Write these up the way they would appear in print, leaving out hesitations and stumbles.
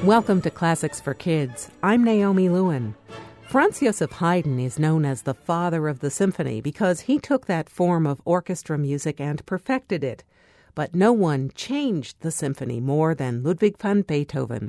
Welcome to Classics for Kids. I'm Naomi Lewin. Franz Joseph Haydn is known as the father of the symphony because he took that form of orchestra music and perfected it. But no one changed the symphony more than Ludwig van Beethoven.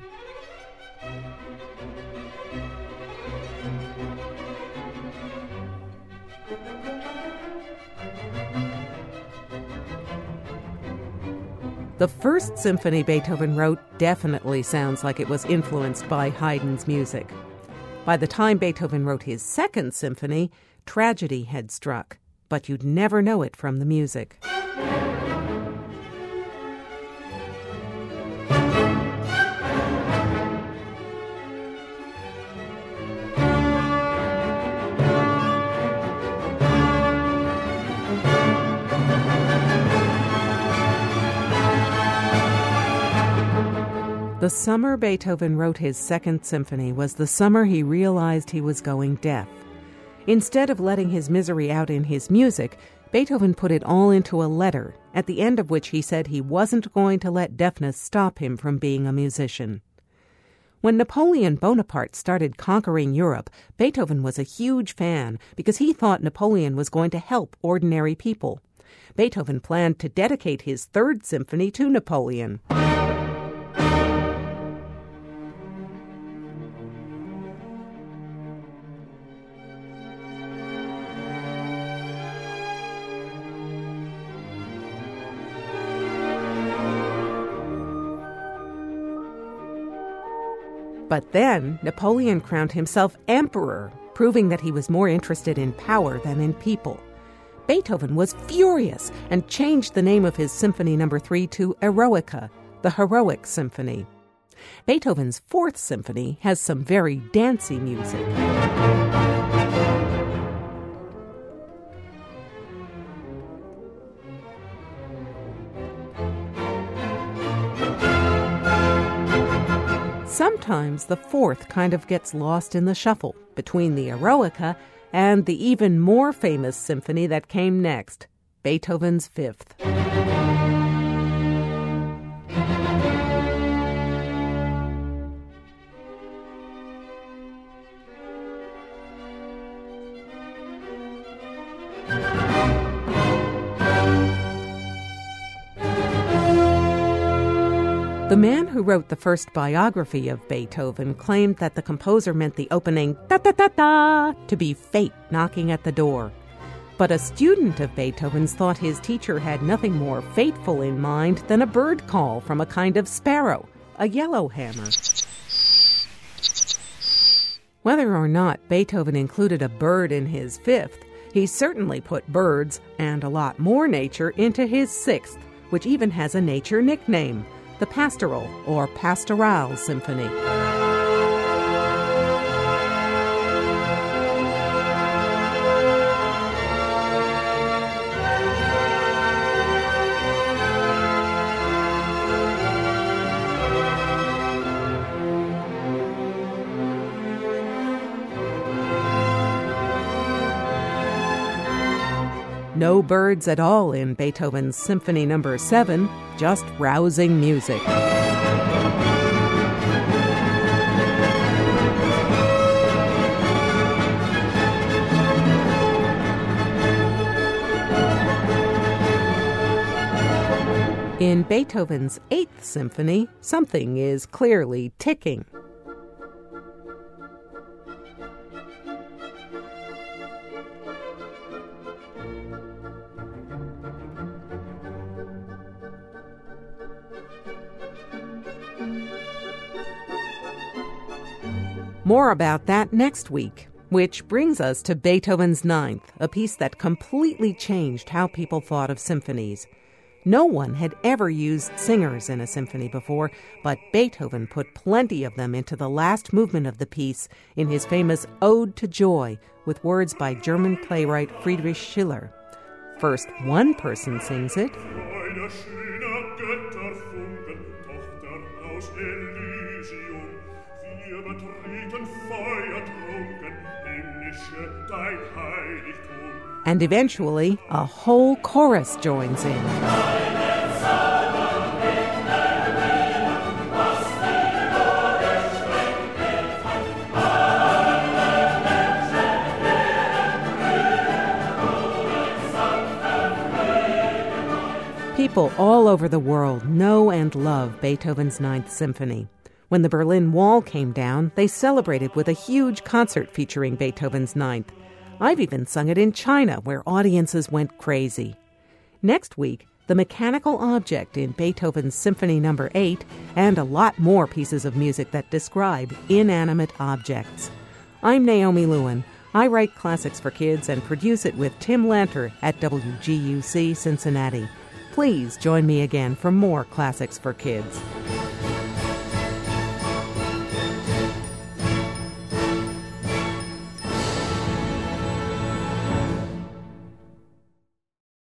The first symphony Beethoven wrote definitely sounds like it was influenced by Haydn's music. By the time Beethoven wrote his second symphony, tragedy had struck, but you'd never know it from the music. The summer Beethoven wrote his second symphony was the summer he realized he was going deaf. Instead of letting his misery out in his music, Beethoven put it all into a letter, at the end of which he said he wasn't going to let deafness stop him from being a musician. When Napoleon Bonaparte started conquering Europe, Beethoven was a huge fan because he thought Napoleon was going to help ordinary people. Beethoven planned to dedicate his third symphony to Napoleon. But then Napoleon crowned himself emperor, proving that he was more interested in power than in people. Beethoven was furious and changed the name of his Symphony No. 3 to Eroica, the Heroic Symphony. Beethoven's Fourth Symphony has some very dancey music. Sometimes the fourth kind of gets lost in the shuffle between the Eroica and the even more famous symphony that came next, Beethoven's Fifth. The man who wrote the first biography of Beethoven claimed that the composer meant the opening da-da-da-da to be fate knocking at the door. But a student of Beethoven's thought his teacher had nothing more fateful in mind than a bird call from a kind of sparrow, a yellowhammer. Whether or not Beethoven included a bird in his fifth, he certainly put birds and a lot more nature into his sixth, which even has a nature nickname, the Pastoral or Pastoral Symphony. No birds at all in Beethoven's Symphony No. 7, just rousing music. In Beethoven's Eighth Symphony, something is clearly ticking. More about that next week, which brings us to Beethoven's Ninth, a piece that completely changed how people thought of symphonies. No one had ever used singers in a symphony before, but Beethoven put plenty of them into the last movement of the piece in his famous Ode to Joy, with words by German playwright Friedrich Schiller. First one person sings it, and eventually a whole chorus joins in. People all over the world know and love Beethoven's Ninth Symphony. When the Berlin Wall came down, they celebrated with a huge concert featuring Beethoven's Ninth. I've even sung it in China, where audiences went crazy. Next week, the mechanical object in Beethoven's Symphony No. 8, and a lot more pieces of music that describe inanimate objects. I'm Naomi Lewin. I write classics for kids and produce it with Tim Lanter at WGUC Cincinnati. Please join me again for more Classics for Kids.